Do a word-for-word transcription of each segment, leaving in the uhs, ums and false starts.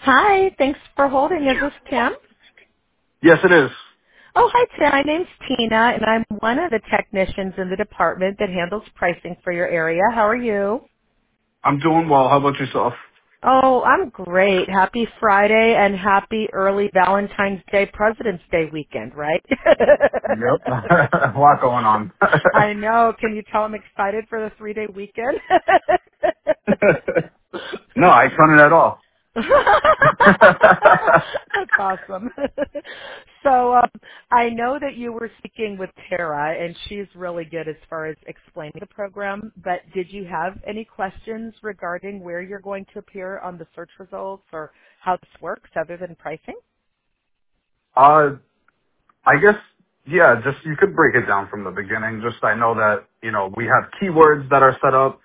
Hi, thanks for holding. Is this Tim? Yes, it is. Oh, hi, Tim. My name's Tina, and I'm one of the technicians in the department that handles pricing for your area. How are you? I'm doing well. How about yourself? Oh, I'm great. Happy Friday and happy early Valentine's Day, President's Day weekend, right? Yep. A lot going on. I know. Can you tell I'm excited for the three-day weekend? No, I couldn't at all. That's awesome. so um, I know that you were speaking with Tara, and she's really good as far as explaining the program. But did you have any questions regarding where you're going to appear on the search results or how this works, other than pricing? uh, I guess, yeah, just you could break it down from the beginning. Just I know that, you know, we have keywords that are set up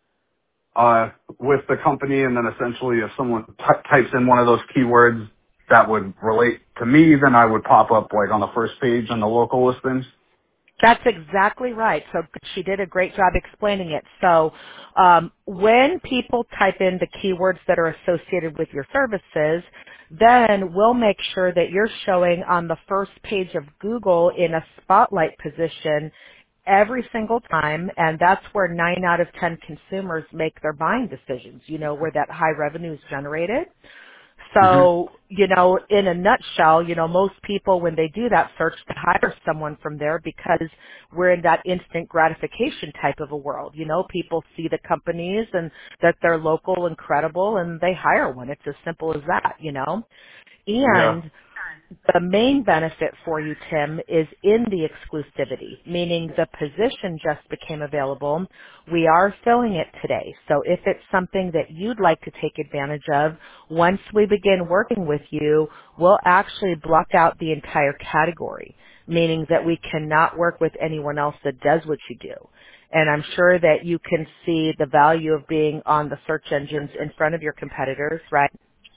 uh, with the company, and then essentially if someone t- types in one of those keywords that would relate to me, then I would pop up like on the first page on the local listings. That's exactly right. So she did a great job explaining it. So um, when people type in the keywords that are associated with your services, then we'll make sure that you're showing on the first page of Google in a spotlight position every single time, and that's where nine out of ten consumers make their buying decisions, you know, where that high revenue is generated. hmm So, you know, in a nutshell, you know, most people when they do that search to hire someone from there because we're in that instant gratification type of a world. You know, people see the companies and that they're local and credible and they hire one. It's as simple as that, you know. Yeah. And the main benefit for you, Tim, is in the exclusivity, meaning the position just became available. We are filling it today. So if it's something that you'd like to take advantage of, once we begin working with you, we'll actually block out the entire category, meaning that we cannot work with anyone else that does what you do. And I'm sure that you can see the value of being on the search engines in front of your competitors, right?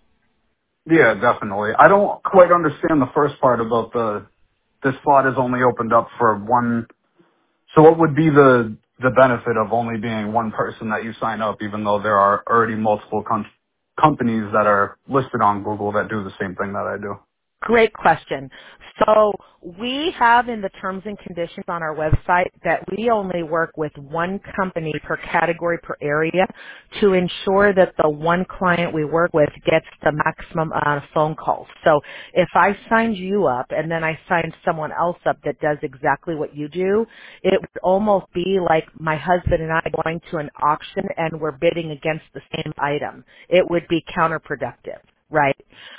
Yeah, definitely. I don't quite understand the first part about the this slot is only opened up for one. So what would be the the benefit of only being one person that you sign up, even though there are already multiple com- companies that are listed on Google that do the same thing that I do? Great question. So we have in the terms and conditions on our website that we only work with one company per category per area to ensure that the one client we work with gets the maximum amount of phone calls. So if I signed you up and then I signed someone else up that does exactly what you do, it would almost be like my husband and I going to an auction and we're bidding against the same item. It would be counterproductive, right?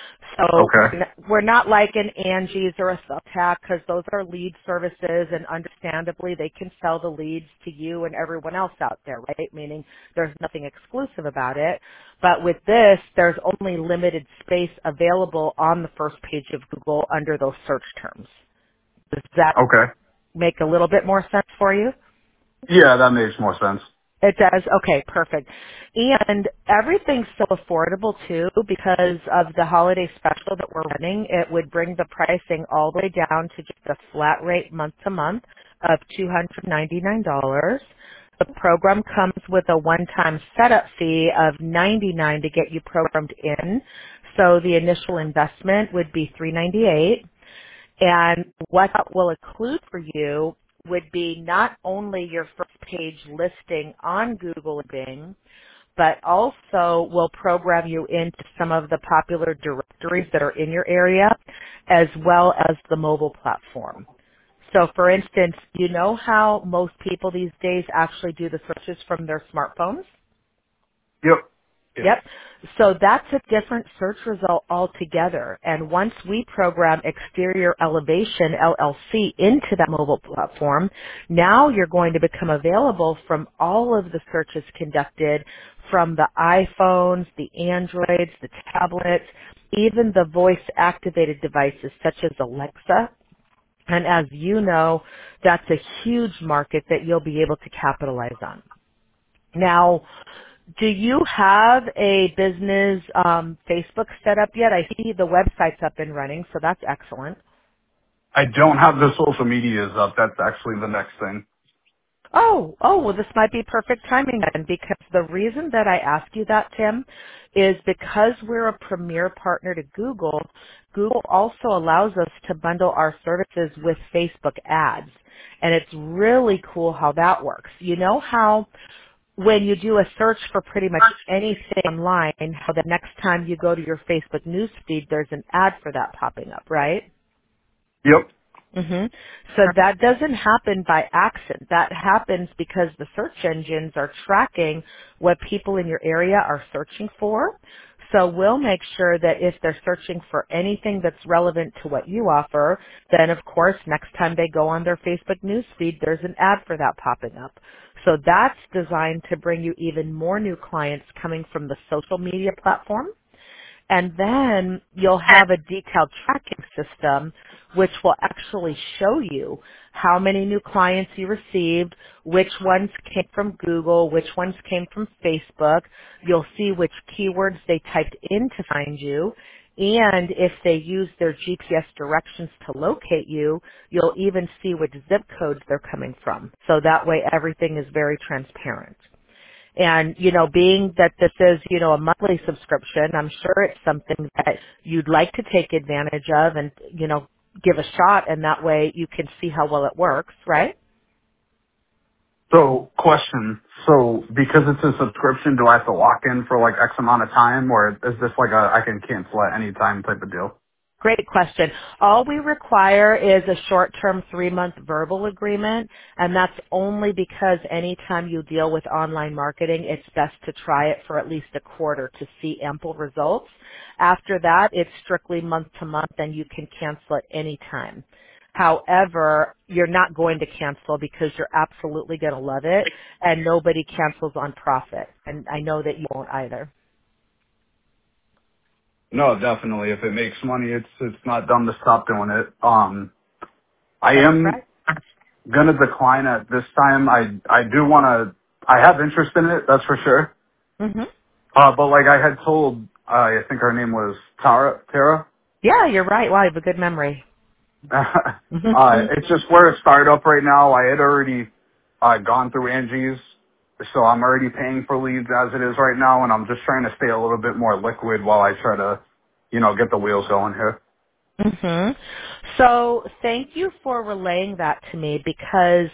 So Okay. we're not like an Angie's or a Subtac because those are lead services and understandably they can sell the leads to you and everyone else out there, right? Meaning there's nothing exclusive about it. But with this, there's only limited space available on the first page of Google under those search terms. Does that Okay. make a little bit more sense for you? Yeah, that makes more sense. It does? Okay, perfect. And everything's so affordable too because of the holiday special that we're running. It would bring the pricing all the way down to just a flat rate month to month of two hundred ninety-nine dollars. The program comes with a one-time setup fee of ninety-nine dollars to get you programmed in. So the initial investment would be three hundred ninety-eight dollars. And what that will include for you would be not only your first page listing on Google and Bing, but also will program you into some of the popular directories that are in your area, as well as the mobile platform. So for instance, you know how most people these days actually do the searches from their smartphones? Yep. Yes. Yep. So that's a different search result altogether. And once we program Exterior Elevation L L C into that mobile platform, now you're going to become available from all of the searches conducted from the iPhones, the Androids, the tablets, even the voice activated devices such as Alexa. And as you know, that's a huge market that you'll be able to capitalize on. Now, do you have a business um, Facebook set up yet? I see the website's up and running, so that's excellent. I don't have the social medias up. That's actually the next thing. Oh, oh, well, this might be perfect timing then, because the reason that I ask you that, Tim, is because we're a premier partner to Google. Google also allows us to bundle our services with Facebook ads. And it's really cool how that works. You know how when you do a search for pretty much anything online, how the next time you go to your Facebook news feed, there's an ad for that popping up, right? Yep. hmm So that doesn't happen by accident. That happens because the search engines are tracking what people in your area are searching for. So we'll make sure that if they're searching for anything that's relevant to what you offer, then of course next time they go on their Facebook newsfeed, there's an ad for that popping up. So that's designed to bring you even more new clients coming from the social media platform. And then you'll have a detailed tracking system which will actually show you how many new clients you received, which ones came from Google, which ones came from Facebook. You'll see which keywords they typed in to find you. And if they use their G P S directions to locate you, you'll even see which zip codes they're coming from. So that way everything is very transparent. And, you know, being that this is, you know, a monthly subscription, I'm sure it's something that you'd like to take advantage of and, you know, give a shot, and that way you can see how well it works, right? So, question. So, because it's a subscription, do I have to lock in for like X amount of time, or is this like a I can cancel at any time type of deal? Great question. All we require is a short-term three-month verbal agreement, and that's only because anytime you deal with online marketing, it's best to try it for at least a quarter to see ample results. After that, it's strictly month to month, and you can cancel at any time. However, you're not going to cancel because you're absolutely going to love it, and nobody cancels on profit. And I know that you won't either. No, definitely. If it makes money, it's it's not dumb to stop doing it. Um, I That's am right. gonna decline at this time. I I do want to. I have interest in it, that's for sure. hmm Uh, but like I had told, uh, I think her name was Tara. Tara. Yeah, you're right. Wow, you have a good memory. uh, it's just we're a startup right now. I had already uh, gone through Angie's, so I'm already paying for leads as it is right now, and I'm just trying to stay a little bit more liquid while I try to, you know, get the wheels going here. hmm So thank you for relaying that to me, because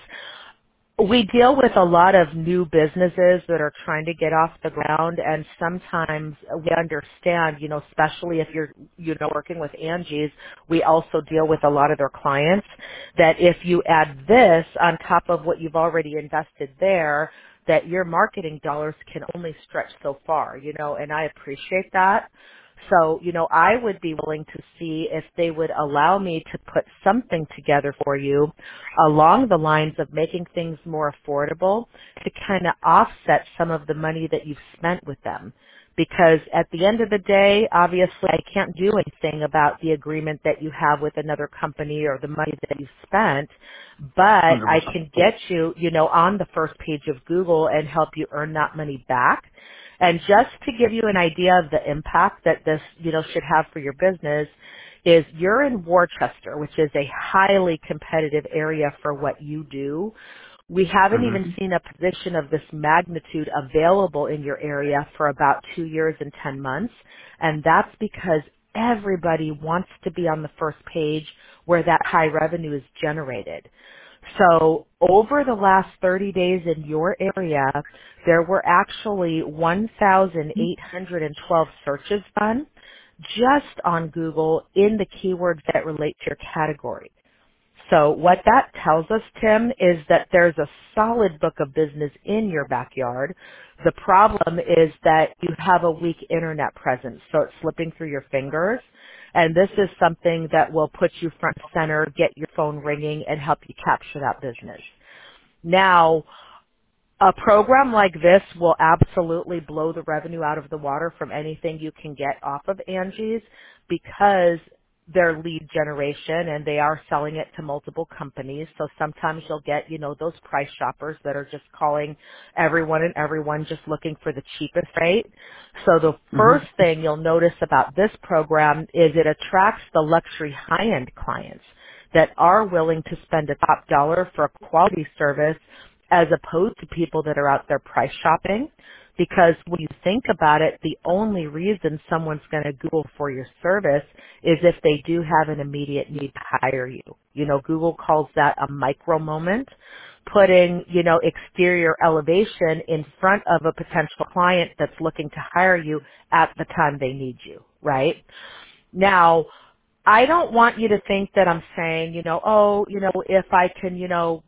we deal with a lot of new businesses that are trying to get off the ground, and sometimes we understand, you know, especially if you're, you know, working with Angie's, we also deal with a lot of their clients, that if you add this on top of what you've already invested there, that your marketing dollars can only stretch so far, you know, and I appreciate that. So, you know, I would be willing to see if they would allow me to put something together for you along the lines of making things more affordable to kind of offset some of the money that you've spent with them. Because at the end of the day, obviously I can't do anything about the agreement that you have with another company or the money that you've spent, but I one hundred percent. can get you, you know, on the first page of Google and help you earn that money back. And just to give you an idea of the impact that this, you know, should have for your business, is you're in Worcester, which is a highly competitive area for what you do. We haven't even hmm seen a position of this magnitude available in your area for about two years and ten months. And that's because everybody wants to be on the first page where that high revenue is generated. So over the last thirty days in your area, there were actually one thousand eight hundred twelve searches done just on Google in the keywords that relate to your category. So what that tells us, Tim, is that there's a solid book of business in your backyard. The problem is that you have a weak internet presence, so it's slipping through your fingers. And this is something that will put you front and center, get your phone ringing, and help you capture that business. Now, a program like this will absolutely blow the revenue out of the water from anything you can get off of Angie's, because they're lead generation and they are selling it to multiple companies. So sometimes you'll get, you know, those price shoppers that are just calling everyone and everyone just looking for the cheapest rate. So the hmm first thing you'll notice about this program is it attracts the luxury high-end clients that are willing to spend a top dollar for a quality service as opposed to people that are out there price shopping. Because when you think about it, the only reason someone's going to Google for your service is if they do have an immediate need to hire you. You know, Google calls that a micro moment, putting, you know, exterior elevation in front of a potential client that's looking to hire you at the time they need you, right? Now, I don't want you to think that I'm saying, you know, oh, you know, if I can, you know,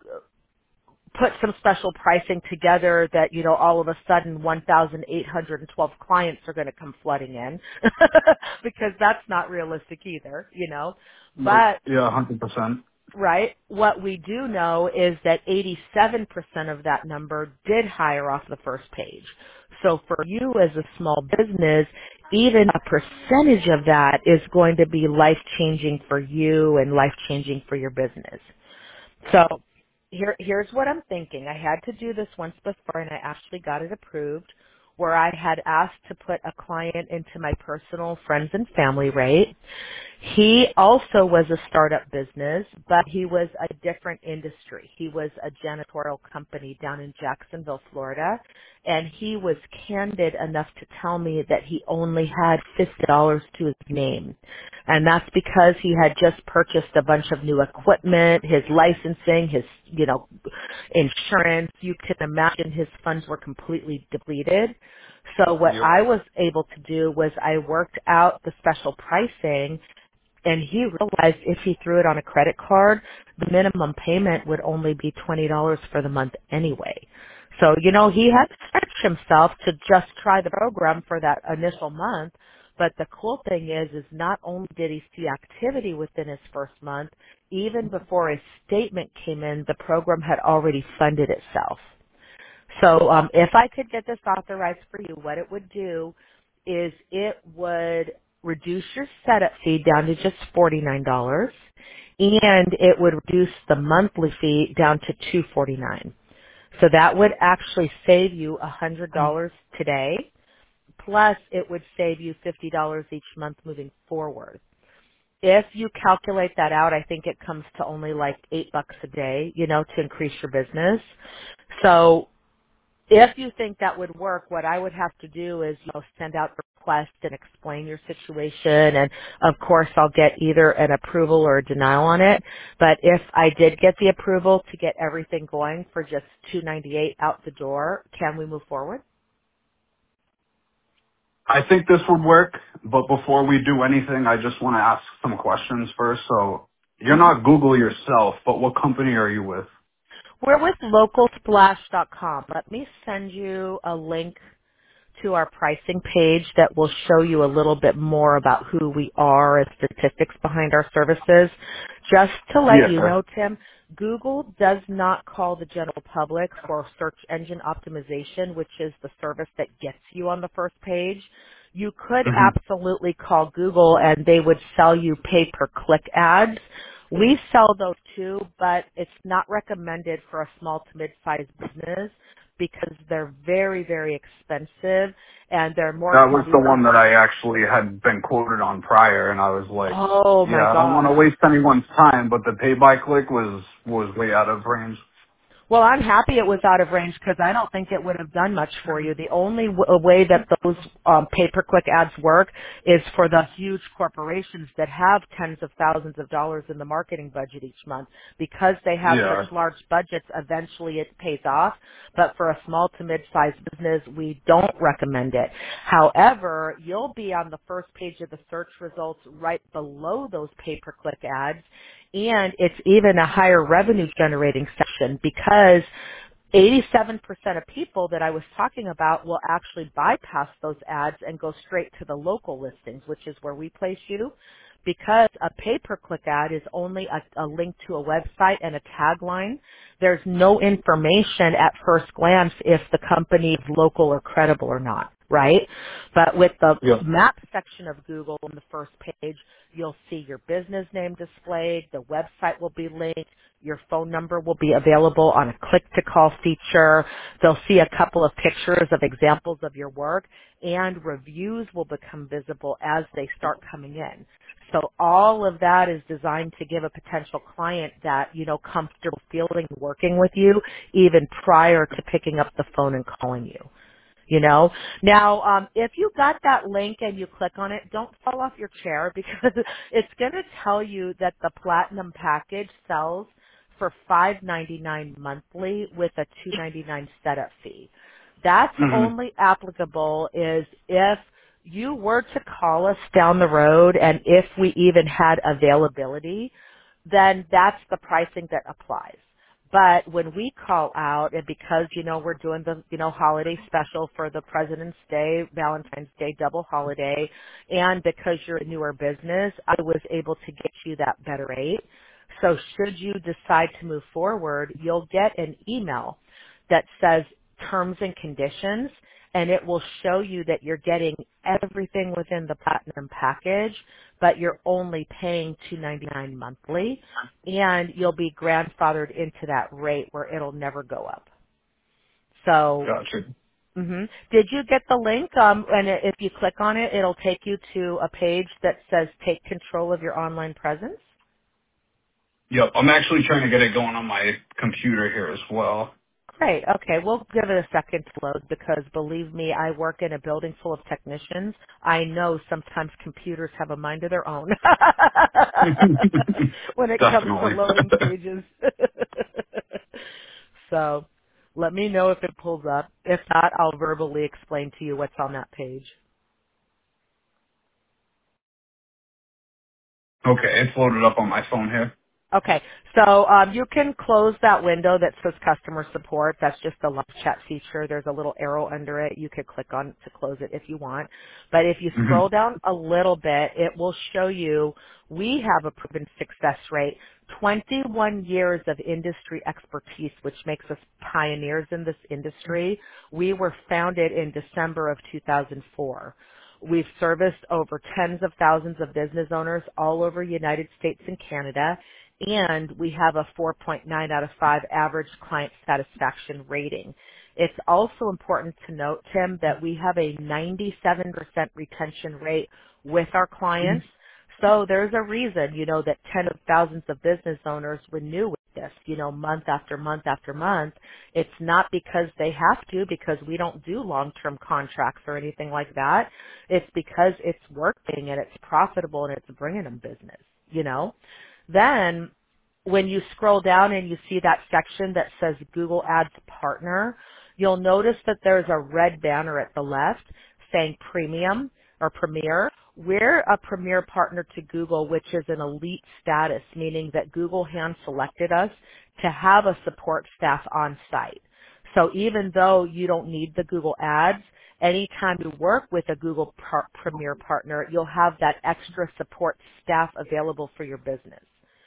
put some special pricing together that, you know, all of a sudden one thousand eight hundred twelve clients are going to come flooding in because that's not realistic either, you know. Right. But, Yeah, one hundred percent. right, what we do know is that eighty-seven percent of that number did hire off the first page. So for you as a small business, even a percentage of that is going to be life-changing for you and life-changing for your business. So here, here's what I'm thinking. I had to do this once before, and I actually got it approved, where I had asked to put a client into my personal friends and family rate. He also was a startup business, but he was a different industry. He was a janitorial company down in Jacksonville, Florida, and he was candid enough to tell me that he only had fifty dollars to his name. And that's because he had just purchased a bunch of new equipment, his licensing, his, you know, insurance. You can imagine his funds were completely depleted. So what Yep. I was able to do was I worked out the special pricing, and he realized if he threw it on a credit card, the minimum payment would only be twenty dollars for the month anyway. So, you know, he had to stretch himself to just try the program for that initial month. But the cool thing is, is not only did he see activity within his first month, even before his statement came in, the program had already funded itself. So um, if I could get this authorized for you, what it would do is it would reduce your setup fee down to just forty-nine dollars, and it would reduce the monthly fee down to two hundred forty-nine dollars. So that would actually save you one hundred dollars today, plus it would save you fifty dollars each month moving forward. If you calculate that out, I think it comes to only like eight bucks a day, you know, to increase your business. So if you think that would work, what I would have to do is, you know, send out the request and explain your situation, and of course I'll get either an approval or a denial on it. But if I did get the approval to get everything going for just two ninety-eight out the door, can we move forward? I think this would work, but before we do anything, I just want to ask some questions first. So you're hmm not Google yourself, but what company are you with? We're with local splash dot com. Let me send you a link to our pricing page that will show you a little bit more about who we are and statistics behind our services. Just to let you Yeah. know, Tim, Google does not call the general public for search engine optimization, which is the service that gets you on the first page. You could hmm absolutely call Google and they would sell you pay-per-click ads. We sell those too, but it's not recommended for a small to mid-sized business because they're very, very expensive and they're more That was the conducive. one that I actually had been quoted on prior, and I was like, Oh my yeah, I don't want gosh. to waste anyone's time, but the pay by click was was way out of range. Well, I'm happy it was out of range because I don't think it would have done much for you. The only w- uh, way that those um, pay-per-click ads work is for the huge corporations that have tens of thousands of dollars in the marketing budget each month. Because they have such Yeah. large budgets, eventually it pays off. But for a small to mid-sized business, we don't recommend it. However, you'll be on the first page of the search results right below those pay-per-click ads, and it's even a higher revenue generating section because eighty-seven percent of people that I was talking about will actually bypass those ads and go straight to the local listings, which is where we place you. Because a pay-per-click ad is only a, a link to a website and a tagline, there's no information at first glance if the company is local or credible or not, right? But with the Yeah. map section of Google on the first page, you'll see your business name displayed, the website will be linked, your phone number will be available on a click-to-call feature. They'll see a couple of pictures of examples of your work, and reviews will become visible as they start coming in. So all of that is designed to give a potential client that, you know, comfortable feeling working with you even prior to picking up the phone and calling you. You know, now um, if you got that link and you click on it, don't fall off your chair because it's going to tell you that the platinum package sells for five ninety-nine monthly with a two ninety-nine setup fee. That's hmm only applicable is if you were to call us down the road and if we even had availability, then that's the pricing that applies. But when we call out, and because, you know, we're doing the, you know, holiday special for the President's Day, Valentine's Day double holiday, and because you're a newer business, I was able to get you that better rate. So should you decide to move forward, you'll get an email that says terms and conditions, and it will show you that you're getting everything within the platinum package, but you're only paying two ninety-nine monthly, and you'll be grandfathered into that rate where it'll never go up. So, Gotcha. hmm did you get the link? Um, and i- if you click on it, it'll take you to a page that says "Take control of your online presence." Yep. I'm actually trying to get it going on my computer here as well. Great. Okay, we'll give it a second to load because believe me, I work in a building full of technicians. I know sometimes computers have a mind of their own when it comes to Definitely. loading pages. So let me know if it pulls up. If not, I'll verbally explain to you what's on that page. Okay, it's loaded up on my phone here. Okay, so um, you can close that window that says customer support. That's just the live chat feature. There's a little arrow under it. You could click on to close it if you want. But if you hmm scroll down a little bit, it will show you we have a proven success rate, twenty-one years of industry expertise, which makes us pioneers in this industry. We were founded in December of two thousand four. We've serviced over tens of thousands of business owners all over United States and Canada, and we have a four point nine out of five average client satisfaction rating. It's also important to note, Tim, that we have a ninety-seven percent retention rate with our clients. So there's a reason, you know, that tens of thousands of business owners renew with this, you know, month after month after month. It's not because they have to, because we don't do long-term contracts or anything like that. It's because it's working and it's profitable and it's bringing them business, you know. Then when you scroll down and you see that section that says Google Ads Partner, you'll notice that there's a red banner at the left saying Premium or Premier. We're a Premier partner to Google, which is an elite status, meaning that Google hand selected us to have a support staff on site. So even though you don't need the Google Ads, anytime you work with a Google par- Premier partner, you'll have that extra support staff available for your business.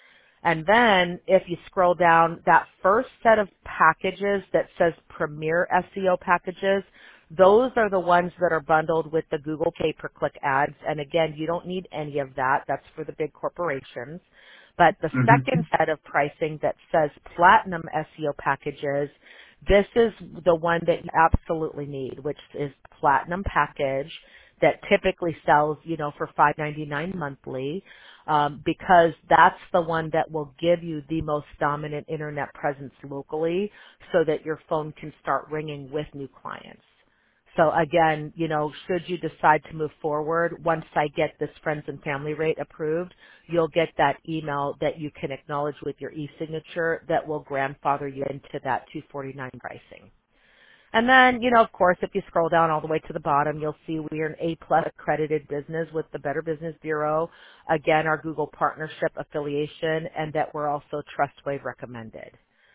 And then if you scroll down, that first set of packages that says Premier S E O packages, those are the ones that are bundled with the Google pay-per-click ads. And again, you don't need any of that. That's for the big corporations. But the hmm second set of pricing that says Platinum S E O packages, this is the one that you absolutely need, which is Platinum package that typically sells, you know, for five ninety-nine monthly, um, because that's the one that will give you the most dominant internet presence locally so that your phone can start ringing with new clients. So again, you know, should you decide to move forward, once I get this friends and family rate approved, you'll get that email that you can acknowledge with your e-signature that will grandfather you into that two forty-nine pricing. And then, you know, of course, if you scroll down all the way to the bottom, you'll see we are an A-plus accredited business with the Better Business Bureau. Again, our Google partnership affiliation, and that we're also TrustWave recommended.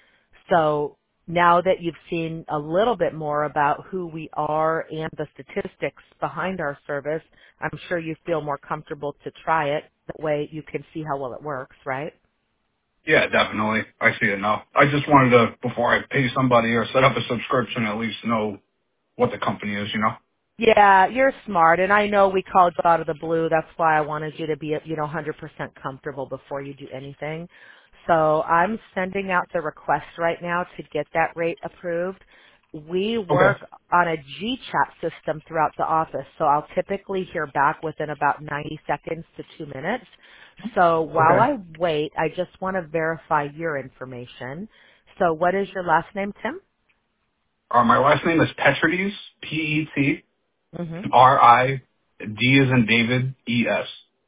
So now that you've seen a little bit more about who we are and the statistics behind our service, I'm sure you feel more comfortable to try it. That way you can see how well it works, right? Yeah, definitely. I see it now. I just wanted to, before I pay somebody or set up a subscription, at least know what the company is, you know? Yeah, you're smart, and I know we called you out of the blue. That's why I wanted you to be, you know, one hundred percent comfortable before you do anything. So I'm sending out the request right now to get that rate approved. We Okay. work on a G chat system throughout the office, so I'll typically hear back within about ninety seconds to two minutes. So while Okay. I wait, I just want to verify your information. So what is your last name, Tim? Uh, my last name is Petrides, P E T Mm-hmm. R I D as in David, E S.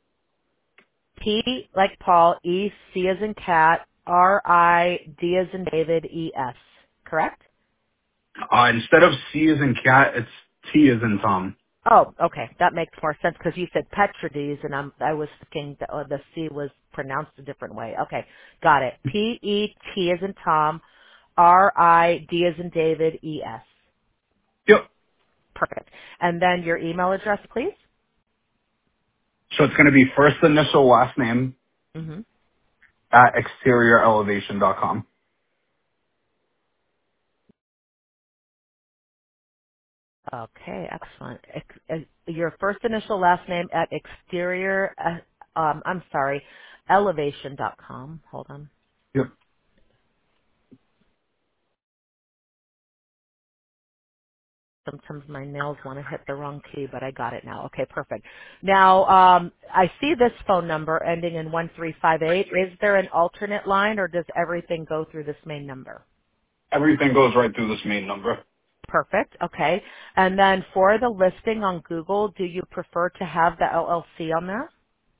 P like Paul, E, C as in cat, R, I, D as in David, E, S. Correct? Uh, instead of C as in cat, it's T as in Tom. Oh, okay. That makes more sense because you said Petrides, and I'm, I was thinking that uh, the C was pronounced a different way. Okay, got it. P E T as in Tom, R I D as in David, E S. Yep. Perfect. And then your email address, please. So it's going to be first initial last name Mm-hmm. at exterior elevation dot com. Okay, excellent. Ex- uh, your first initial last name at exterior. Uh, um, I'm sorry, elevation dot com. Hold on. Yep. Sometimes my nails want to hit the wrong key, but I got it now. Okay, perfect. Now, um, I see this phone number ending in one three five eight. Is there an alternate line, or does everything go through this main number? Everything goes right through this main number. Perfect. Okay. And then for the listing on Google, do you prefer to have the L L C on there?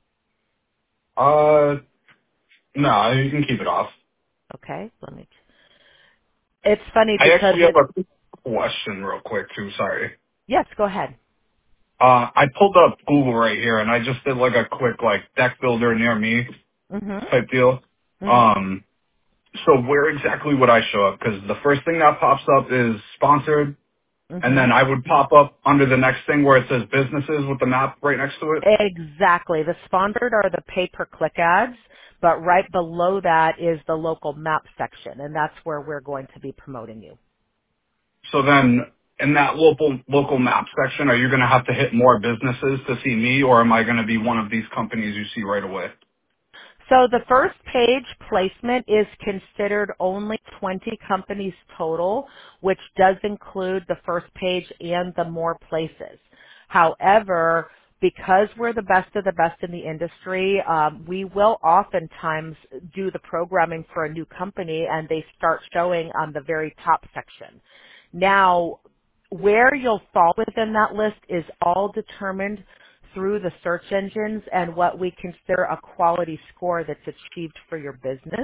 Uh, no, you can keep it off. Okay. Let me. It's funny I because actually have it. a question real quick too, sorry. Yes. Go ahead. Uh, I pulled up Google right here and I just did like a quick like deck builder near me Mhm. type deal. Mhm. Um, so where exactly would I show up? Because the first thing that pops up is sponsored, and then Mhm. I would pop up under the next thing where it says businesses with the map right next to it. Exactly. The sponsored are the pay-per-click ads, but right below that is the local map section, and that's where we're going to be promoting you. So then in that local local map section, are you going to have to hit more businesses to see me, or am I going to be one of these companies you see right away? So the first page placement is considered only twenty companies total, which does include the first page and the more places. However, because we're the best of the best in the industry, um, we will oftentimes do the programming for a new company and they start showing on the very top section. Now, where you'll fall within that list is all determined through the search engines and what we consider a quality score that's achieved for your business.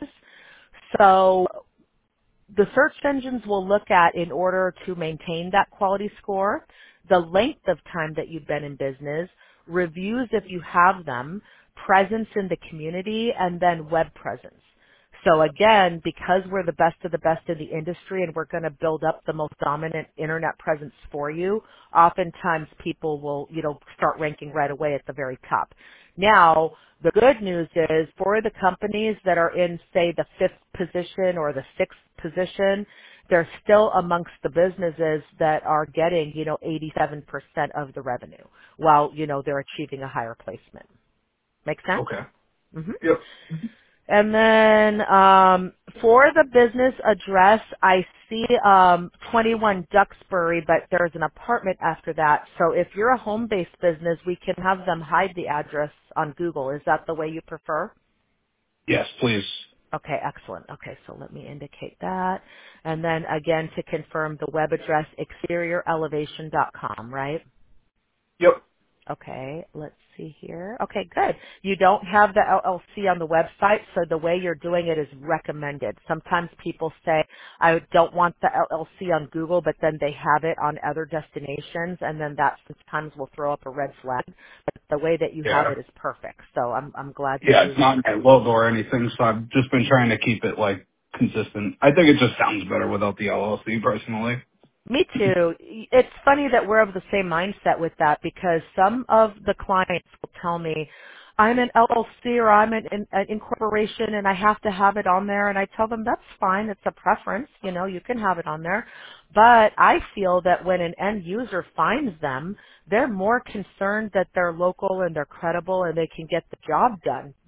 So the search engines will look at in order to maintain that quality score, the length of time that you've been in business, reviews if you have them, presence in the community, and then web presence. So again, because we're the best of the best in the industry and we're going to build up the most dominant internet presence for you, oftentimes people will, you know, start ranking right away at the very top. Now, the good news is for the companies that are in, say, the fifth position or the sixth position, they're still amongst the businesses that are getting, you know, eighty-seven percent of the revenue while, you know, they're achieving a higher placement. Make sense? Okay. hmm Yep. And then um, for the business address, I see um, twenty-one Duxbury, but there's an apartment after that. So if you're a home-based business, we can have them hide the address on Google. Is that the way you prefer? Yes, please. Okay, excellent. Okay, so let me indicate that. And then again, to confirm the web address, exterior elevation dot com, right? Yep. Okay, let's see here. Okay, good. You don't have the L L C on the website, so the way you're doing it is recommended. Sometimes people say, I don't want the L L C on Google, but then they have it on other destinations, and then that sometimes will throw up a red flag. But the way that you have Yeah. it is perfect, so I'm, I'm glad that Yeah, you it's not my logo or anything, so I've just been trying to keep it like consistent. I think it just sounds better without the L L C personally. Me too. It's funny that we're of the same mindset with that because some of the clients will tell me, I'm an L L C or I'm an, an, an incorporation and I have to have it on there. And I tell them that's fine. It's a preference. You know, you can have it on there. But I feel that when an end user finds them, they're more concerned that they're local and they're credible and they can get the job done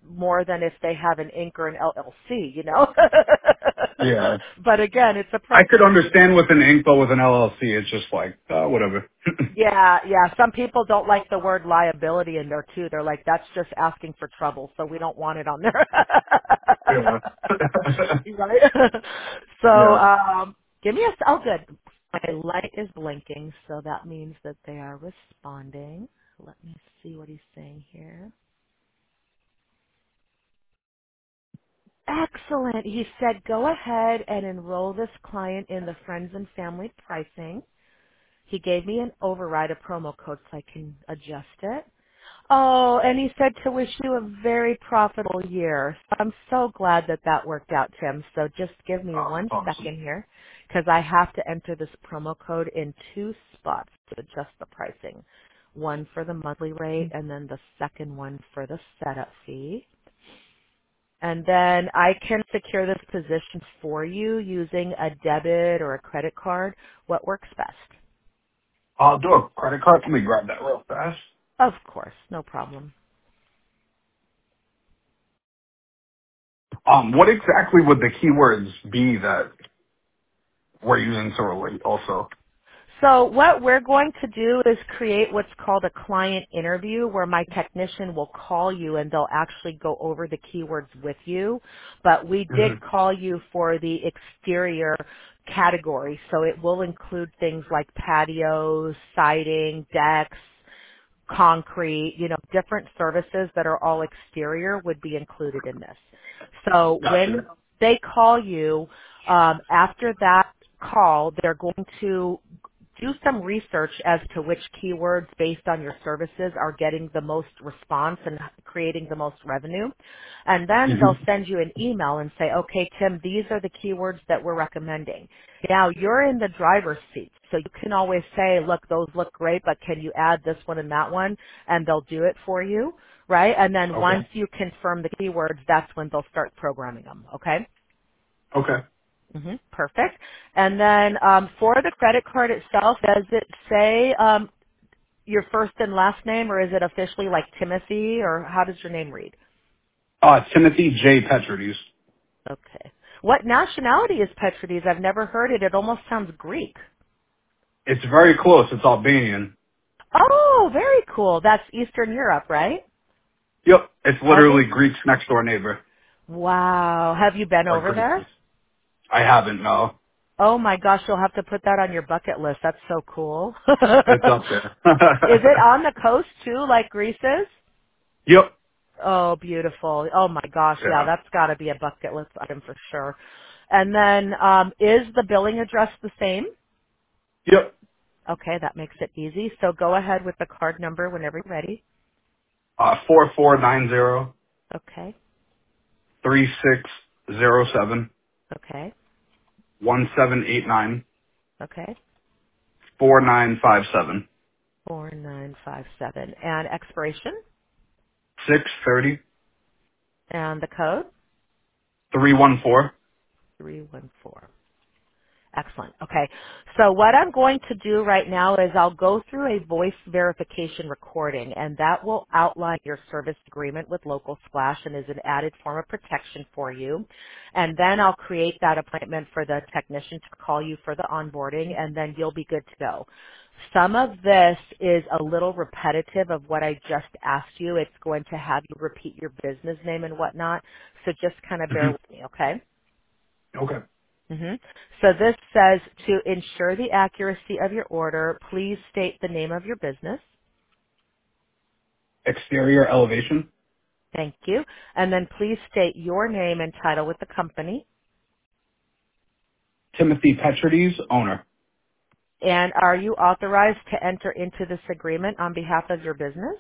more than if they have an Inc or an L L C, you know. Yeah. But again, it's a I could pricing scheme. understand with an Inc, but with an L L C, it's just like, uh, whatever. Yeah, yeah. Some people don't like the word liability in there too. They're like, that's just asking for trouble, so we don't want it on there. Yeah. Right? So, Yeah. um, give me a, oh good. My light is blinking, so that means that they are responding. Let me see what he's saying here. Excellent. He said, go ahead and enroll this client in the friends and family pricing. He gave me an override, a promo code, so I can adjust it. Oh, and he said to wish you a very profitable year. So I'm so glad that that worked out, Tim. So just give me Oh, one awesome. second here because I have to enter this promo code in two spots to adjust the pricing. One for the monthly rate and then the second one for the setup fee. And then I can secure this position for you using a debit or a credit card. What works best? I'll do a credit card. Let me grab that real fast. Of course, no problem. Um, what exactly would the keywords be that we're using to relate also? So what we're going to do is create what's called a client interview where my technician will call you and they'll actually go over the keywords with you. But we hmm did call you for the exterior category. So it will include things like patios, siding, decks, concrete, you know, different services that are all exterior would be included in this. So when Gotcha. they call you, um, after that call, they're going to do some research as to which keywords based on your services are getting the most response and creating the most revenue. And then hmm they'll send you an email and say, okay, Tim, these are the keywords that we're recommending. Now you're in the driver's seat, so you can always say, look, those look great, but can you add this one and that one? And they'll do it for you, right? And then Okay. once you confirm the keywords, that's when they'll start programming them, okay? Okay. hmm Perfect. And then um, for the credit card itself, does it say um, your first and last name, or is it officially like Timothy, or how does your name read? Uh, Timothy J. Petrides. Okay. What nationality is Petrides? I've never heard it. It almost sounds Greek. It's very close. It's Albanian. Oh, very cool. That's Eastern Europe, right? Yep. It's Okay. literally Greek's next door neighbor. Wow. Have you been Like over Greek. there? I haven't, no. Oh my gosh, you'll have to put that on your bucket list. That's so cool. It's up there. Is it on the coast too, like Greece is? Yep. Oh, beautiful. Oh my gosh, yeah, Yeah. that's got to be a bucket list item for sure. And then, um, is the billing address the same? Yep. Okay, that makes it easy. So go ahead with the card number whenever you're ready. Uh, four four nine zero Okay, three six zero seven okay, one seven eight nine okay. four nine five seven four nine five seven. And expiration six thirty and the code three one four. three one four. Excellent. Okay. So what I'm going to do right now is I'll go through a voice verification recording, and that will outline your service agreement with Local Splash and is an added form of protection for you. And then I'll create that appointment for the technician to call you for the onboarding, and then you'll be good to go. Some of this is a little repetitive of what I just asked you. It's going to have you repeat your business name and whatnot, so just kind of bear Mhm. with me, okay? Okay. hmm So this says to ensure the accuracy of your order, please state the name of your business. Exterior elevation. Thank you. And then please state your name and title with the company. Timothy Petrides, owner. And are you authorized to enter into this agreement on behalf of your business?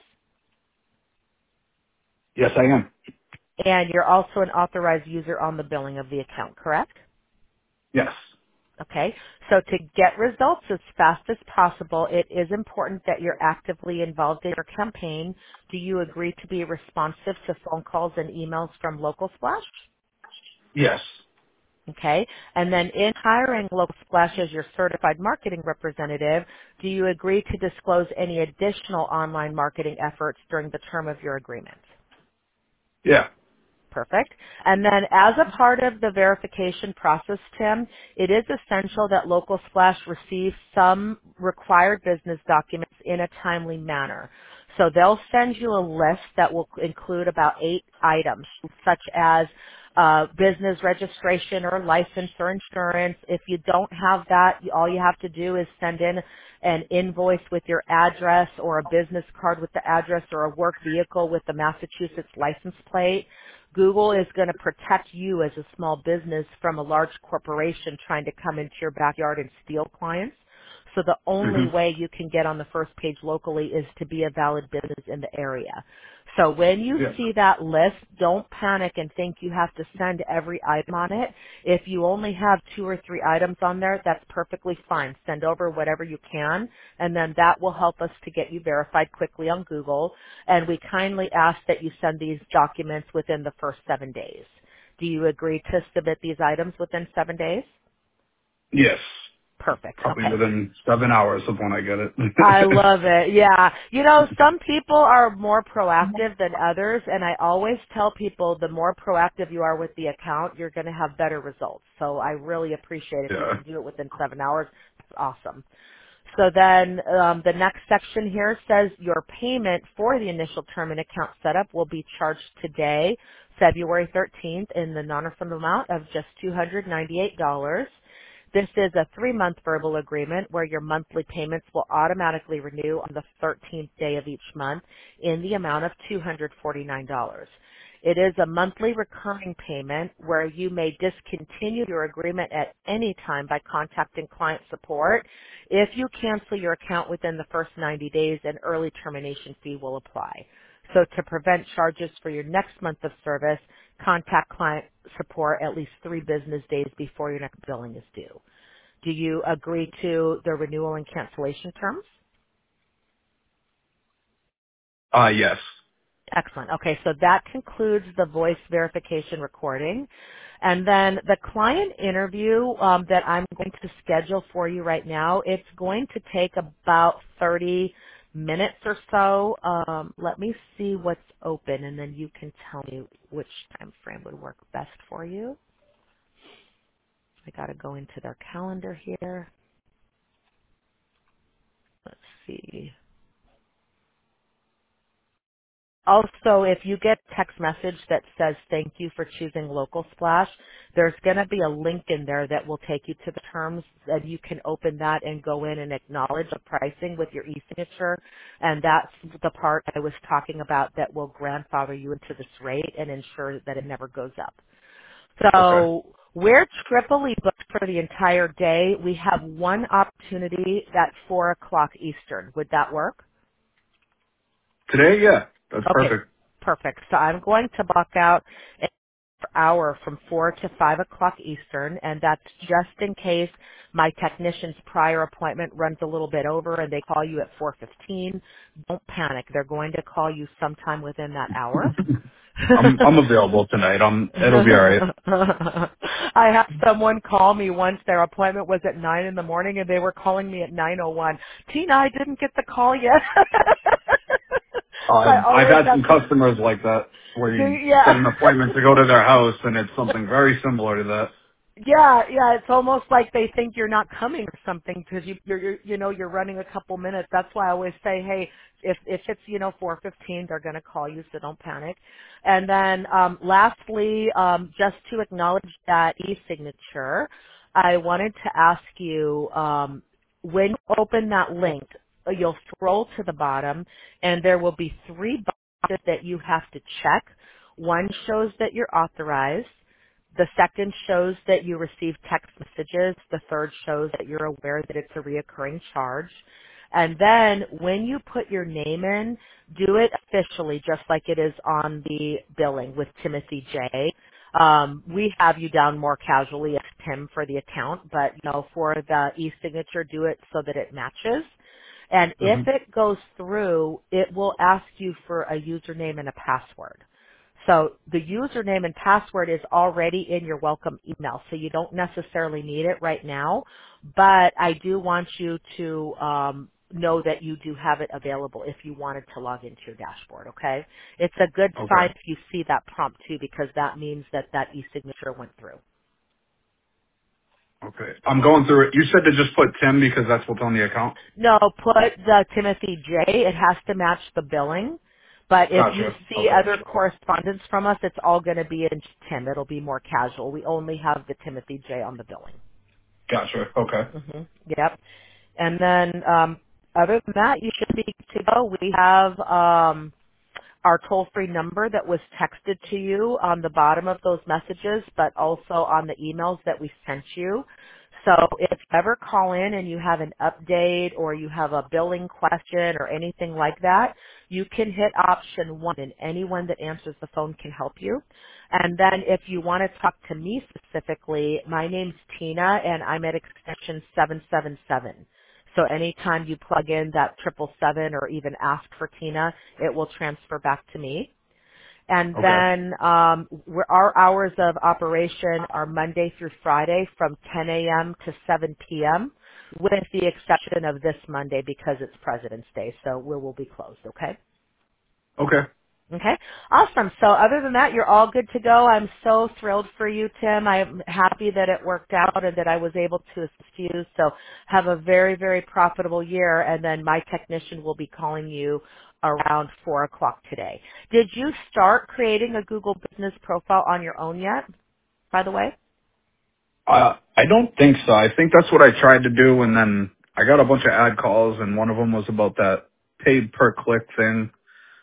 Yes, I am. And you're also an authorized user on the billing of the account, correct? Yes. Okay, so to get results as fast as possible, it is important that you're actively involved in your campaign. Do you agree to be responsive to phone calls and emails from Local Splash? Yes. Okay, and then in hiring Local Splash as your certified marketing representative, do you agree to disclose any additional online marketing efforts during the term of your agreement? Yeah. Perfect. And then as a part of the verification process, Tim, it is essential that Local Splash receive some required business documents in a timely manner. So they'll send you a list that will include about eight items, such as uh, business registration or license or insurance. If you don't have that, all you have to do is send in an invoice with your address or a business card with the address or a work vehicle with the Massachusetts license plate. Google is going to protect you as a small business from a large corporation trying to come into your backyard and steal clients. So the only Mhm. way you can get on the first page locally is to be a valid business in the area. So when you Yeah. see that list, don't panic and think you have to send every item on it. If you only have two or three items on there, that's perfectly fine. Send over whatever you can, and then that will help us to get you verified quickly on Google. And we kindly ask that you send these documents within the first seven days. Do you agree to submit these items within seven days? Yes. Perfect. Probably Okay. within seven hours of when I get it. I love it. Yeah. You know, some people are more proactive than others, and I always tell people the more proactive you are with the account, you're going to have better results. So I really appreciate if you Yeah. can do it within seven hours. It's awesome. So then um, the next section here says your payment for the initial term and account setup will be charged today, February thirteenth, in the non-refundable amount of just two hundred ninety-eight dollars. This is a three-month verbal agreement where your monthly payments will automatically renew on the thirteenth day of each month in the amount of two hundred forty-nine dollars. It is a monthly recurring payment where you may discontinue your agreement at any time by contacting client support. If you cancel your account within the first ninety days, an early termination fee will apply. So to prevent charges for your next month of service, contact client support at least three business days before your next billing is due. Do you agree to the renewal and cancellation terms? Uh, yes. Excellent. Okay, so that concludes the voice verification recording. And then the client interview um, that I'm going to schedule for you right now, it's going to take about thirty minutes or so. Um, let me see what's open, and then you can tell me which time frame would work best for you. I got to go into their calendar here. Let's see. Also, if you get text message that says thank you for choosing Local Splash, there's going to be a link in there that will take you to the terms, and you can open that and go in and acknowledge the pricing with your e-signature, and that's the part I was talking about that will grandfather you into this rate and ensure that it never goes up. Okay. So we're triply booked for the entire day. We have one opportunity at four o'clock Eastern. Would that work? Today, yeah. That's Okay, perfect. perfect. So I'm going to block out an hour from four to five o'clock Eastern, and that's just in case my technician's prior appointment runs a little bit over and they call you at four fifteen. Don't panic. They're going to call you sometime within that hour. I'm I'm available tonight. Um, it'll be all right. I had someone call me once. Their appointment was at nine in the morning, and they were calling me at nine oh one. Tina, I didn't get the call yet. So I I've I've always had have some customers like that where to, you set yeah. an appointment to go to their house, and it's something very similar to that. Yeah, yeah, it's almost like they think you're not coming or something because you, you're, you're, you know, you're running a couple minutes. That's why I always say, hey, if if it's you know four fifteen, they're going to call you, so don't panic. And then, um, lastly, um, just to acknowledge that e-signature, I wanted to ask you um, when you open that link, uh, you'll scroll to the bottom, and there will be three boxes that you have to check. One shows that you're authorized. The second shows that you receive text messages. The third shows that you're aware that it's a reoccurring charge. And then when you put your name in, do it officially just like it is on the billing with Timothy J. Um, we have you down more casually as Tim for the account, but you know, for the e-signature, do it so that it matches. And if hmm it goes through, it will ask you for a username and a password. So the username and password is already in your welcome email, so you don't necessarily need it right now. But I do want you to um, know that you do have it available if you wanted to log into your dashboard, okay? It's a good Okay. sign if you see that prompt too because that means that that e-signature went through. Okay. I'm going through it. You said to just put Tim because that's what's on the account? No, put the Timothy J. It has to match the billing. But if you Gotcha. see Okay. other correspondence from us, it's all going to be in Tim. It'll be more casual. We only have the Timothy J on the billing. Gotcha. Okay. hmm Yep. And then um, other than that, you should be good to go. We have um, our toll-free number that was texted to you on the bottom of those messages, but also on the emails that we sent you. So if you ever call in and you have an update or you have a billing question or anything like that, you can hit option one and anyone that answers the phone can help you. And then if you want to talk to me specifically, my name's Tina and I'm at extension seven seven seven. So anytime you plug in that triple seven or even ask for Tina, it will transfer back to me. And Okay. then um, we're, our hours of operation are Monday through Friday from ten a.m. to seven p.m. with the exception of this Monday because it's President's Day, so we will be closed, okay? Okay. Okay, awesome. So other than that, you're all good to go. I'm so thrilled for you, Tim. I'm happy that it worked out and that I was able to assist you. So have a very, very profitable year, and then my technician will be calling you around four o'clock today. Did you start creating a Google Business profile on your own yet, by the way? Uh, I don't think so. I think that's what I tried to do, and then I got a bunch of ad calls, and one of them was about that paid per click thing.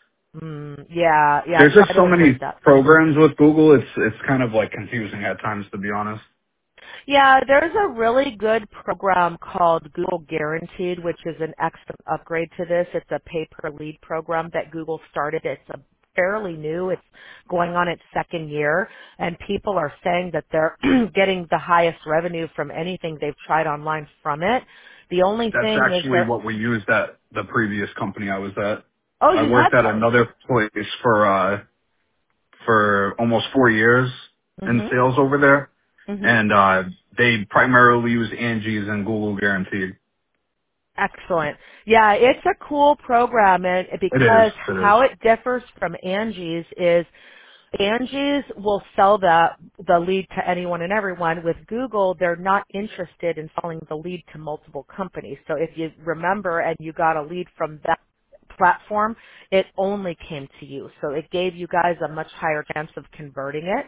Mm, yeah, yeah, There's just try to so avoid many that. programs with Google. It's it's kind of like confusing at times, to be honest. Yeah, there's a really good program called Google Guaranteed, which is an excellent upgrade to this. It's a pay-per-lead program that Google started. It's a fairly new. It's going on its second year, and people are saying that they're getting the highest revenue from anything they've tried online from it. The only That's thing is actually there. what we used at the previous company I was at. Oh, I you had worked at those. another place for uh for almost four years in Mhm. sales over there, Mhm. and uh they primarily use Angie's and Google Guaranteed. Excellent. Yeah, it's a cool program, and It is. because It is. how it differs from Angie's is Angie's will sell the the lead to anyone and everyone. With Google, they're not interested in selling the lead to multiple companies. So if you remember and you got a lead from that platform, it only came to you. So it gave you guys a much higher chance of converting it.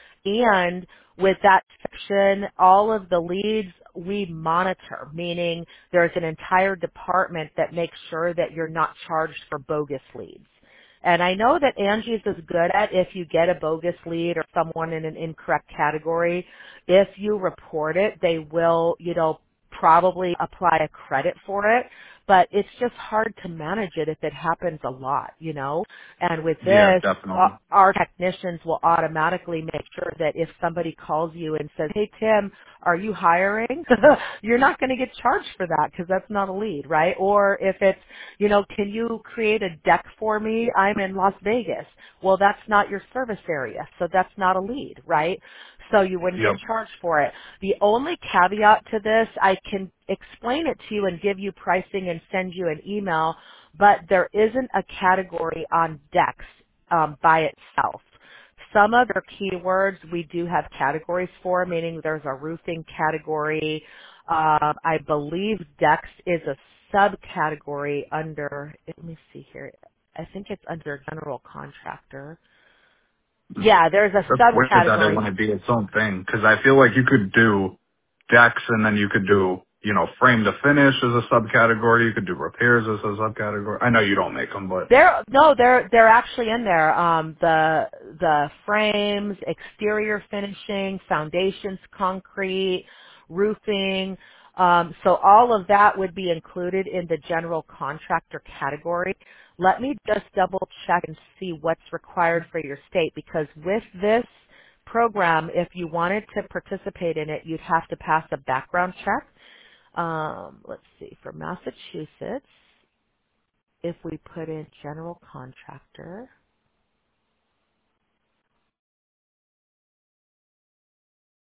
And with that section, all of the leads we monitor, meaning there's an entire department that makes sure that you're not charged for bogus leads. And I know that Angie's is good at if you get a bogus lead or someone in an incorrect category, if you report it, they will, you know, probably apply a credit for it. But it's just hard to manage it if it happens a lot, you know? And with Yeah, this, uh, definitely. our technicians will automatically make sure that if somebody calls you and says, hey, Tim, are you hiring? You're not going to get charged for that because that's not a lead, right? Or if it's, you know, can you create a deck for me? I'm in Las Vegas. Well, that's not your service area, so that's not a lead, right? So you wouldn't get Yep. charged for it. The only caveat to this, I can explain it to you and give you pricing and send you an email, but there isn't a category on decks um, by itself. Some other keywords we do have categories for, meaning there's a roofing category. Uh, I believe decks is a subcategory under, let me see here, I think it's under general contractor. Yeah, there's a That's weird that it subcategory. wouldn't be its own thing, because I feel like you could do decks and then you could do, you know, frame to finish as a subcategory. You could do repairs as a subcategory. I know you don't make them, but They're no, they're they're actually in there. Um, the the frames, exterior finishing, foundations, concrete, roofing. Um, so all of that would be included in the general contractor category. Let me just double check and see what's required for your state because with this program, if you wanted to participate in it, you'd have to pass a background check. Um, let's see, for Massachusetts. If we put in general contractor,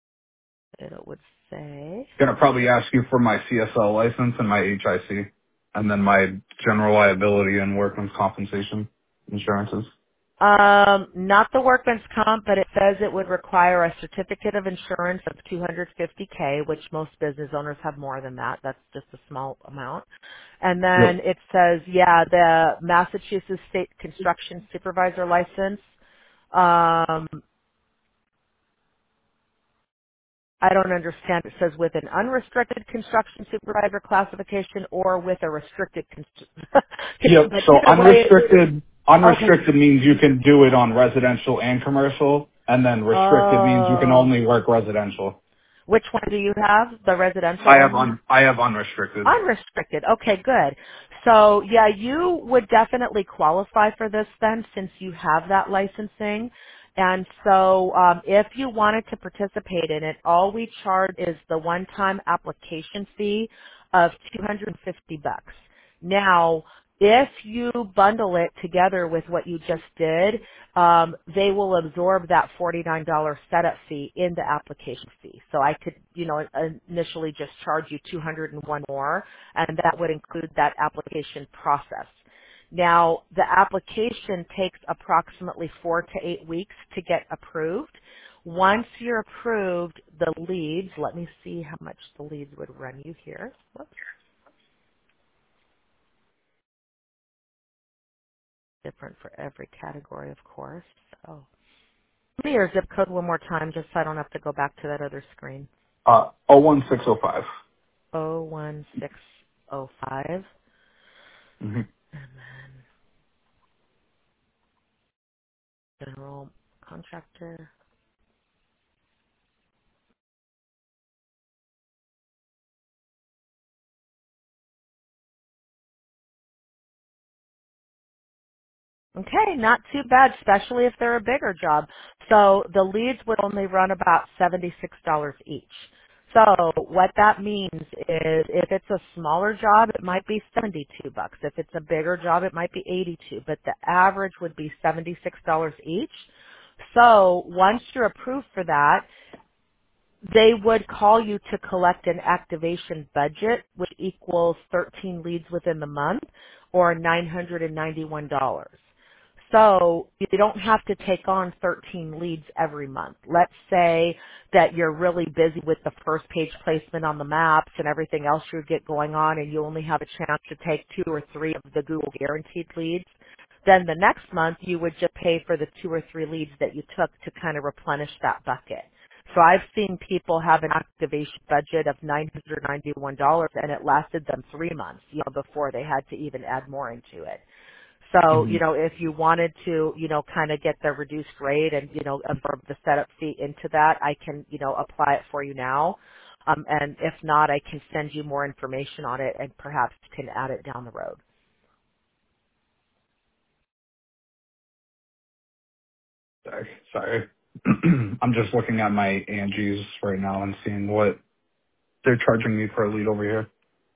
it would say, gonna probably ask you for my C S L license and my H I C. and then my general liability and workman's compensation insurances. Um, not the workman's comp, but it says it would require a certificate of insurance of two hundred fifty K, which most business owners have more than that. That's just a small amount. And Yep. then it says, yeah, the Massachusetts State Construction Supervisor License. Um, I don't understand. It says with an unrestricted construction supervisor classification or with a restricted. Const- Yep. but So either way, unrestricted okay. unrestricted means you can do it on residential and commercial, and then restricted means you can Oh, only work residential. which one do you have? The I residential have one? un I have unrestricted. Unrestricted. Okay, good. So yeah, you would definitely qualify for this then since you have that licensing. And so um, if you wanted to participate in it, all we charge is the one-time application fee of two hundred fifty bucks. Now, if you bundle it together with what you just did, um, they will absorb that forty-nine dollars setup fee in the application fee. So I could, you know, initially just charge you two hundred one more, and that would include that application process. Now, the application takes approximately four to eight weeks to get approved. Once you're approved, the leads, let me see how much the leads would run you here. Whoops, different for every category, of course. So, give me your zip code one more time just so I don't have to go back to that other screen. Uh, oh one six oh five. oh one six oh five. Mm-hmm. And then general contractor. Okay, not too bad, especially if they're a bigger job. So the leads would only run about seventy-six dollars each. So what that means is if it's a smaller job, it might be seventy-two bucks. If it's a bigger job, it might be eighty-two, but the average would be seventy-six dollars each. So once you're approved for that, they would call you to collect an activation budget, which equals thirteen leads within the month or nine hundred ninety-one dollars. So you don't have to take on thirteen leads every month. Let's say that you're really busy with the first page placement on the maps and everything else you get going on and you only have a chance to take two or three of the Google guaranteed leads. Then the next month you would just pay for the two or three leads that you took to kind of replenish that bucket. So I've seen people have an activation budget of nine hundred ninety-one dollars and it lasted them three months, you know, before they had to even add more into it. So, Mm-hmm. you know, if you wanted to, you know, kind of get the reduced rate and, you know, absorb the setup fee into that, I can, you know, apply it for you now. Um, and if not, I can send you more information on it and perhaps can add it down the road. Sorry. Sorry. I'm just looking at my Angie's right now and seeing what they're charging me per lead over here.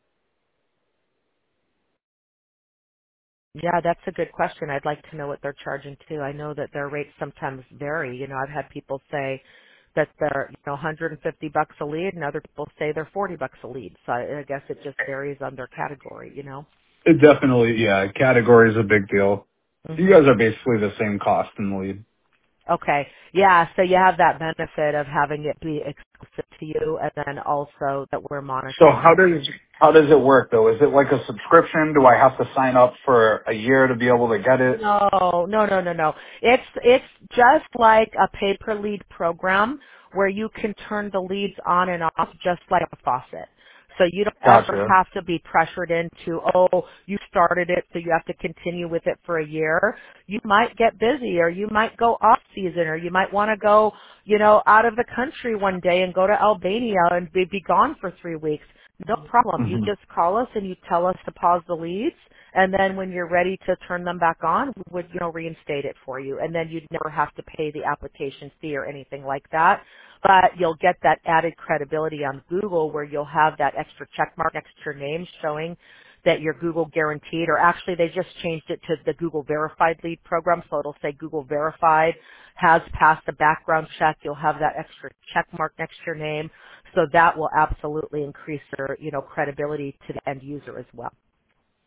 Yeah, that's a good question. I'd like to know what they're charging too. I know that their rates sometimes vary. You know, I've had people say that they're, you know, one hundred fifty bucks a lead and other people say they're forty bucks a lead. So I, I guess it just varies on their category, you know. It definitely, yeah, category is a big deal. You Mhm. guys are basically the same cost in the lead. Okay. Yeah, so you have that benefit of having it be exclusive to you and then also that we're So monitoring how it. does how does it work though? Is it like a subscription? Do I have to sign up for a year to be able to get it? No, no, no, no, no. It's it's just like a pay per lead program where you can turn the leads on and off just like a faucet. So you don't ever Gotcha. have to be pressured into, oh, you started it, so you have to continue with it for a year. You might get busy or you might go off season or you might want to go, you know, out of the country one day and go to Albania and be, be gone for three weeks. No problem. You hmm just call us and you tell us to pause the leads and then when you're ready to turn them back on, we would, you know, reinstate it for you. And then you'd never have to pay the application fee or anything like that. But you'll get that added credibility on Google where you'll have that extra check mark next to your name showing that you're Google guaranteed, or actually they just changed it to the Google verified lead program. So it'll say Google verified, has passed the background check. You'll have that extra check mark next to your name. So that will absolutely increase your, you know, credibility to the end user as well.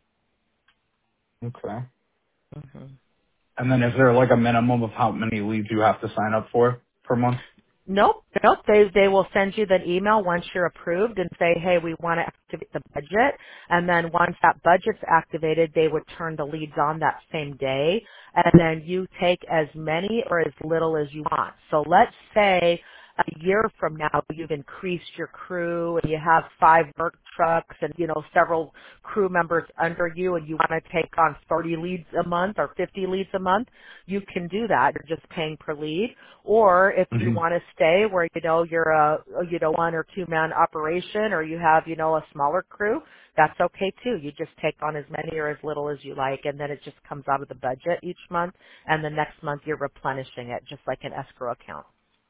Okay. hmm And then is there like a minimum of how many leads you have to sign up for per month? Nope, nope. They they will send you that email once you're approved and say, hey, we want to activate the budget. And then once that budget's activated, they would turn the leads on that same day. And then you take as many or as little as you want. So let's say a year from now you've increased your crew and you have five work trucks and you know several crew members under you and you want to take on thirty leads a month or fifty leads a month, you can do that. You're just paying per lead. Or if you hmm want to stay where you know you're a you know one or two man operation or you have you know a smaller crew, that's okay too. You just take on as many or as little as you like, and then it just comes out of the budget each month, and the next month you're replenishing it just like an escrow account.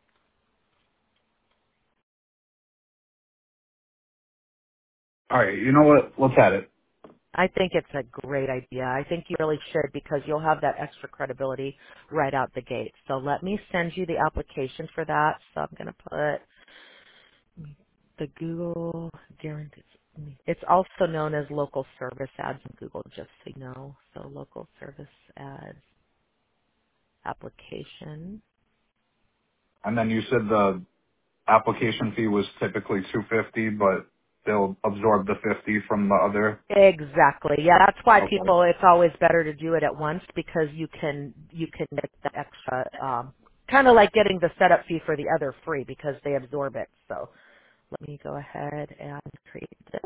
All right. You know what? Let's add it. I think it's a great idea. I think you really should because you'll have that extra credibility right out the gate. So let me send you the application for that. So I'm going to put the Google guaranteed. It's also known as local service ads in Google, just so you know. So local service ads application. And then you said the application fee was typically two fifty, but they'll absorb the fifty from the other. Exactly. Yeah, that's why Okay. people. It's always better to do it at once because you can you can get the extra. Um, kind of like getting the setup fee for the other free because they absorb it. So let me go ahead and create this.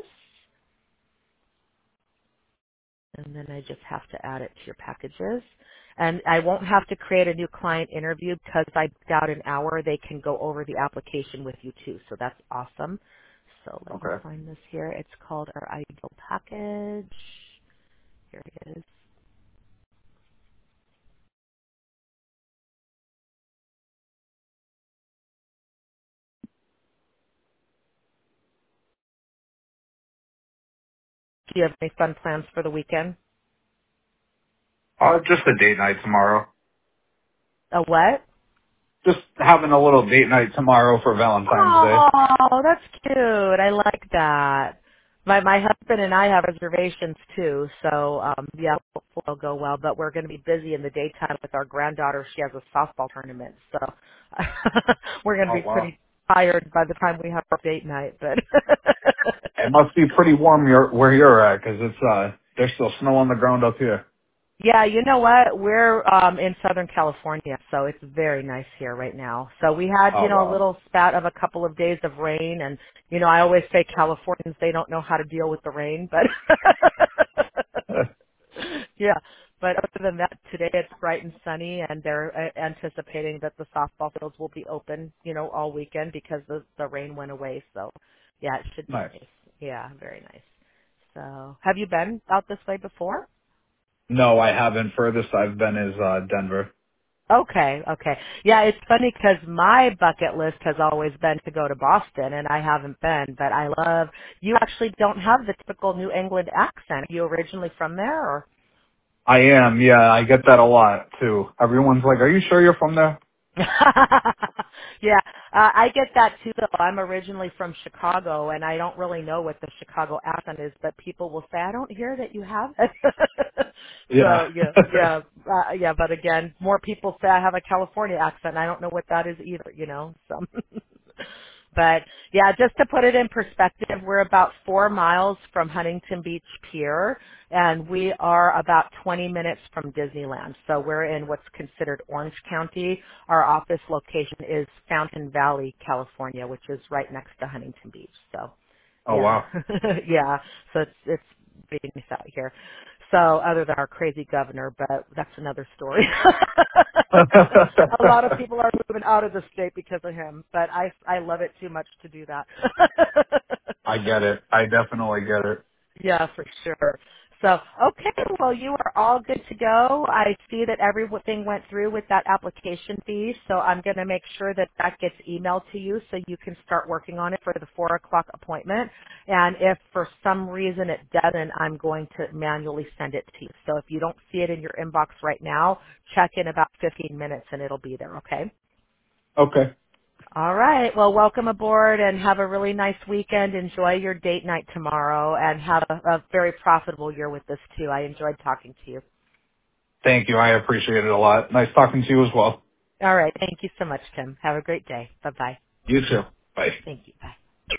And then I just have to add it to your packages. And I won't have to create a new client interview because I doubt an hour they can go over the application with you too. So that's awesome. So let me Okay. find this here. It's called our ideal package. Here it is. Do you have any fun plans for the weekend? Uh, just a date night tomorrow. A what? Just having a little date night tomorrow for Valentine's Day. Oh, that's cute. I like that. My my husband and I have reservations too, so um yeah, hopefully it'll go well. But we're going to be busy in the daytime with our granddaughter. She has a softball tournament, so we're going to Oh be wow. pretty tired by the time we have our date night. But It must be pretty warm here, where you're at, 'cause it's uh, there's still snow on the ground up here. yeah, you know what? We're um in Southern California, so it's very nice here right now. So we had, Oh you know, a wow. little spat of a couple of days of rain and you know, I always say Californians they don't know how to deal with the rain, but yeah. But other than that, today it's bright and sunny and they're uh, anticipating that the softball fields will be open, you know, all weekend because the the rain went away. So, yeah, it should be Nice. nice. Yeah, very nice. So, have you been out this way before? No, I haven't. Furthest I've been is uh, Denver. Okay, okay. Yeah, it's funny because my bucket list has always been to go to Boston, and I haven't been, but I love, you actually don't have the typical New England accent. Are you originally from there, or? I am. Yeah, I get that a lot too. Everyone's like, "Are you sure you're from there?" yeah, uh, I get that too. Though I'm originally from Chicago, and I don't really know what the Chicago accent is, but people will say, "I don't hear that you have it." Yeah. so yeah, yeah, uh, yeah. But again, more people say I have a California accent. And I don't know what that is either. You know, so. But yeah, just to put it in perspective, we're about four miles from Huntington Beach Pier, and we are about twenty minutes from Disneyland. So we're in what's considered Orange County. Our office location is Fountain Valley, California, which is right next to Huntington Beach. So Oh yeah, wow. yeah. So it's it's being nice out here. So other than our crazy governor, but that's another story. A lot of people are moving out of the state because of him, but I I love it too much to do that. I get it. I definitely get it. Yeah, for sure. So, okay, well, you are all good to go. I see that everything went through with that application fee, so I'm going to make sure that that gets emailed to you so you can start working on it for the four o'clock appointment. And if for some reason it doesn't, I'm going to manually send it to you. So if you don't see it in your inbox right now, check in about fifteen minutes and it'll be there, okay? Okay. All right. Well, welcome aboard and have a really nice weekend. Enjoy your date night tomorrow and have a, a very profitable year with this too. I enjoyed talking to you. Thank you. I appreciate it a lot. Nice talking to you as well. All right. Thank you so much, Tim. Have a great day. Bye-bye. You too. Bye. Thank you. Bye.